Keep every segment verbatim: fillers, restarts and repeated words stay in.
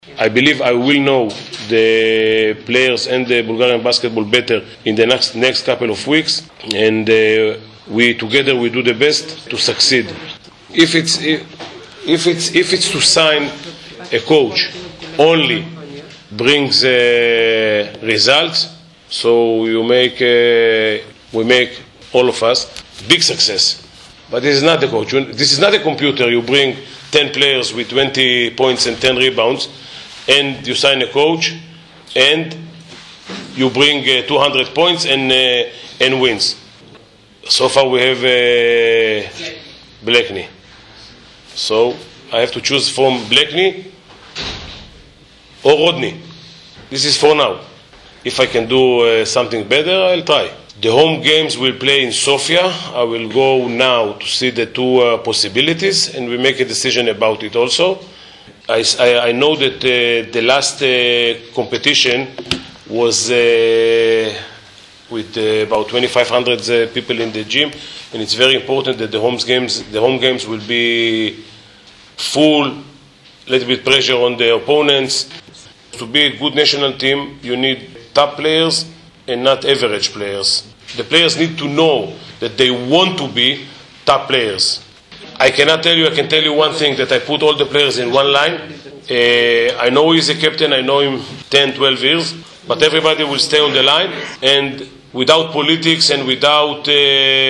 I believe I will know the players and the Bulgarian basketball better in the next next couple of weeks, and uh, we together we do the best to succeed. If it's if, if it's if it's to sign a coach only brings uh, results, so you make uh, we make all of us big success. But this is not the coach. This is not a computer. You bring ten players with twenty points and ten rebounds, and you sign a coach, and you bring uh, two hundred points and uh, and wins. So far we have uh, Blakeney. So I have to choose from Blakeney or Rodney. This is for now. If I can do uh, something better, I'll try. The home games will play in Sofia. I will go now to see the two uh, possibilities, and we make a decision about it also. I, I, I know that uh, the last uh, competition was uh, with uh, about twenty-five hundred uh, people in the gym, and it's very important that the home games, the home games will be full, a little bit pressure on the opponents. To be a good national team, you need top players and not average players. The players need to know that they want to be top players. I cannot tell you, I can tell you one thing, that I put all the players in one line. Uh, I know he's a captain, I know him ten, twelve years, but everybody will stay on the line, and without politics and without uh,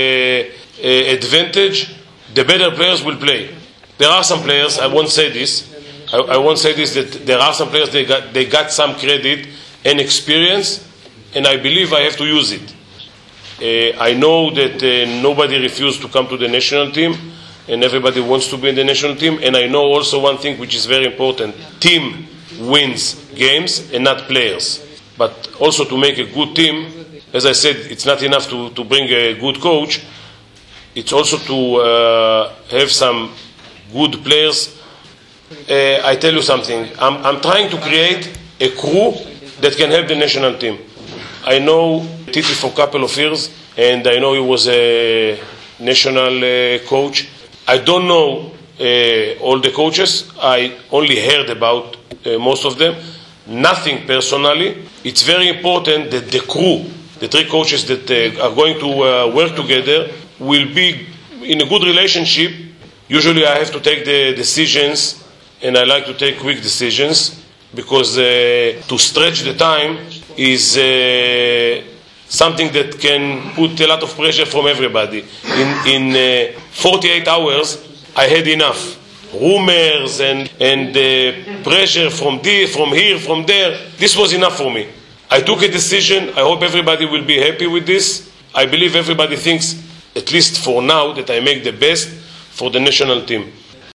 uh, advantage, the better players will play. There are some players, I won't say this, I, I won't say this, that there are some players, they got, they got some credit and experience, and I believe I have to use it. Uh, I know that uh, nobody refused to come to the national team, and everybody wants to be in the national team, and I know also one thing which is very important. Team wins games and not players. But also to make a good team, as I said, it's not enough to, to bring a good coach, it's also to uh, have some good players. Uh, I tell you something, I'm, I'm trying to create a crew that can help the national team. I know Titi for a couple of years, and I know he was a national uh, coach. I don't know uh, all the coaches. I only heard about uh, most of them. Nothing personally. It's very important that the crew, the three coaches that uh, are going to uh, work together, will be in a good relationship. Usually I have to take the decisions, and I like to take quick decisions, because uh, to stretch the time is uh, something that can put a lot of pressure from everybody. In, in uh, forty-eight hours, I had enough. Rumors and, and uh, pressure from, the, from here, from there. This was enough for me. I took a decision. I hope everybody will be happy with this. I believe everybody thinks, at least for now, that I make the best for the national team.